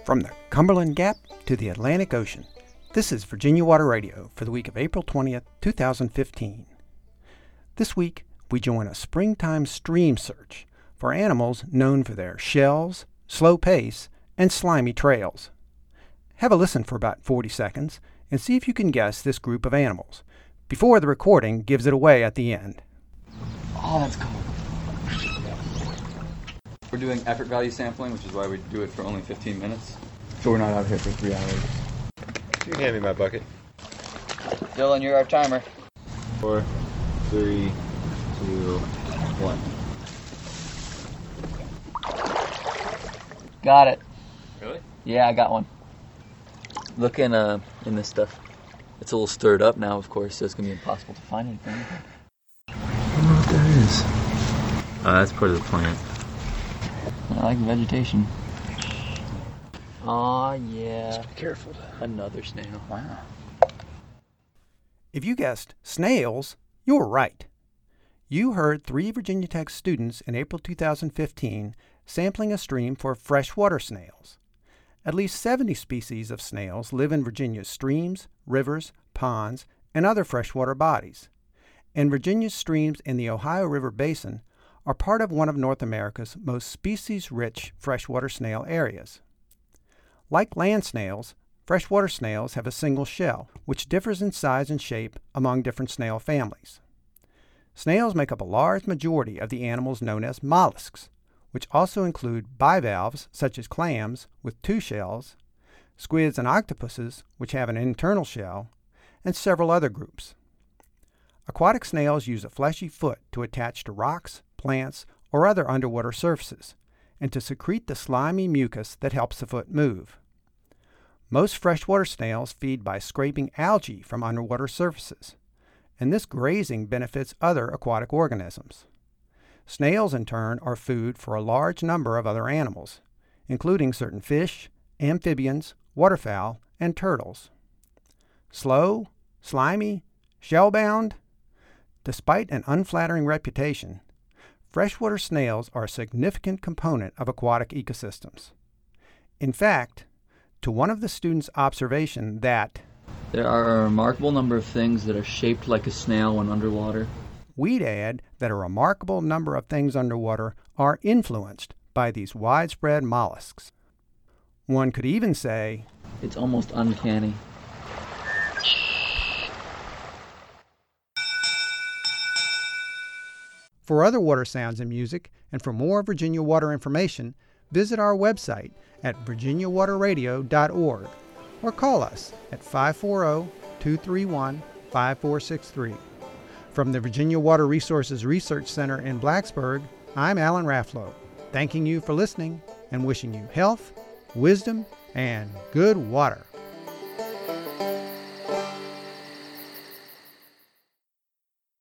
From the Cumberland Gap to the Atlantic Ocean, this is Virginia Water Radio for the week of April 20th, 2015. This week, we join a springtime stream search for animals known for their shells, slow pace, and slimy trails. Have a listen for about 40 seconds and see if you can guess this group of animals before the recording gives it away at the end. Oh, that's cool. We're doing effort value sampling, which is why we do it for only 15 minutes. So we're not out here for 3 hours. You can hand me my bucket. Dylan, you're our timer. 4, 3, 2, 1. Got it. Really? Yeah, I got one. Look in this stuff. It's a little stirred up now, of course, so it's going to be impossible to find anything. I don't know what that is. That's part of the plant. I like the vegetation. Aw, yeah. Just be careful. Another snail. Wow. If you guessed snails, you were right. You heard 3 Virginia Tech students in April 2015 sampling a stream for freshwater snails. At least 70 species of snails live in Virginia's streams, rivers, ponds, and other freshwater bodies. And Virginia's streams in the Ohio River Basin are part of one of North America's most species-rich freshwater snail areas. Like land snails, freshwater snails have a single shell, which differs in size and shape among different snail families. Snails make up a large majority of the animals known as mollusks, which also include bivalves such as clams with 2 shells, squids and octopuses which have an internal shell, and several other groups. Aquatic snails use a fleshy foot to attach to rocks, plants, or other underwater surfaces, and to secrete the slimy mucus that helps the foot move. Most freshwater snails feed by scraping algae from underwater surfaces, and this grazing benefits other aquatic organisms. Snails, in turn, are food for a large number of other animals, including certain fish, amphibians, waterfowl, and turtles. Slow, slimy, shell-bound? Despite an unflattering reputation, freshwater snails are a significant component of aquatic ecosystems. In fact, to one of the students' observation that There are a remarkable number of things that are shaped like a snail when underwater. we'd add that a remarkable number of things underwater are influenced by these widespread mollusks. One could even say, It's almost uncanny. for other water sounds and music, and for more Virginia Water information, visit our website at virginiawaterradio.org or call us at 540-231-5463. From the Virginia Water Resources Research Center in Blacksburg, I'm Alan Rafflow, thanking you for listening and wishing you health, wisdom, and good water.